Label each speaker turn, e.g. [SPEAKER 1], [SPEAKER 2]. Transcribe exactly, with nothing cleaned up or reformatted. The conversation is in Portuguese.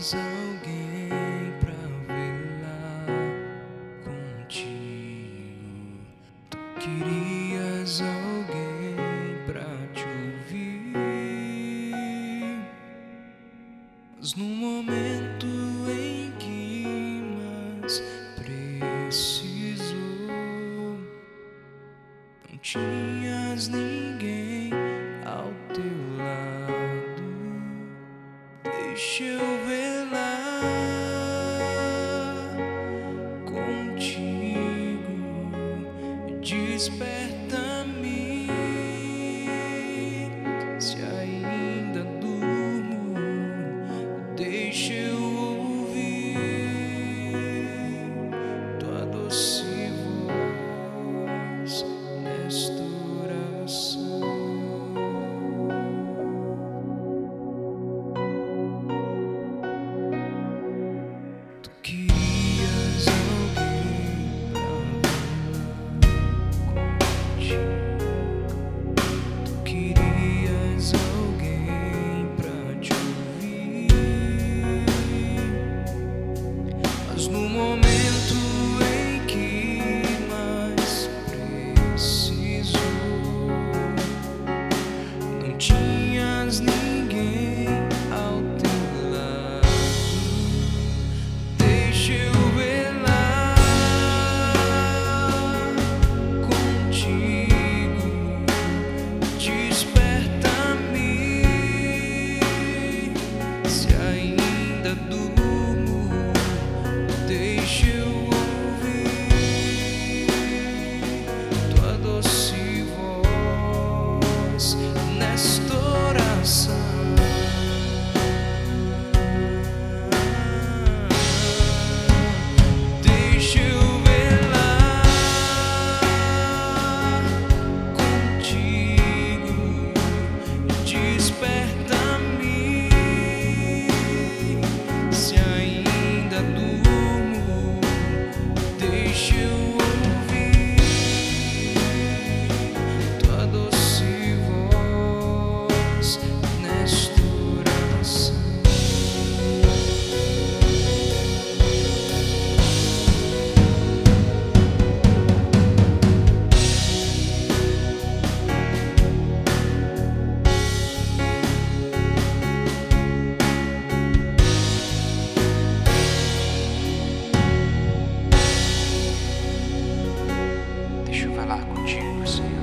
[SPEAKER 1] alguém pra velar contigo. Tu querias alguém pra te ouvir, mas no momento em que mais precisou, não tinhas ninguém ao teu lado. Deixa eu velar contigo, desperta-me se ainda durmo. Deixa eu ouvir tua doce voz nesta oração. Tu querias alguém pra velar contigo. Tu querias alguém pra te ouvir, mas no momento em que mais precisou, não tinhas ninguém ao teu lado. Deixa eu velar contigo, desperta-me se ainda durmo. Deixa eu ouvir tua doce voz nesta oração. Deixa eu velar contigo, desperta-me se ainda durmo. Deixa eu ouvir tua doce voz nesta oração. Deixa eu falar contigo, Senhor.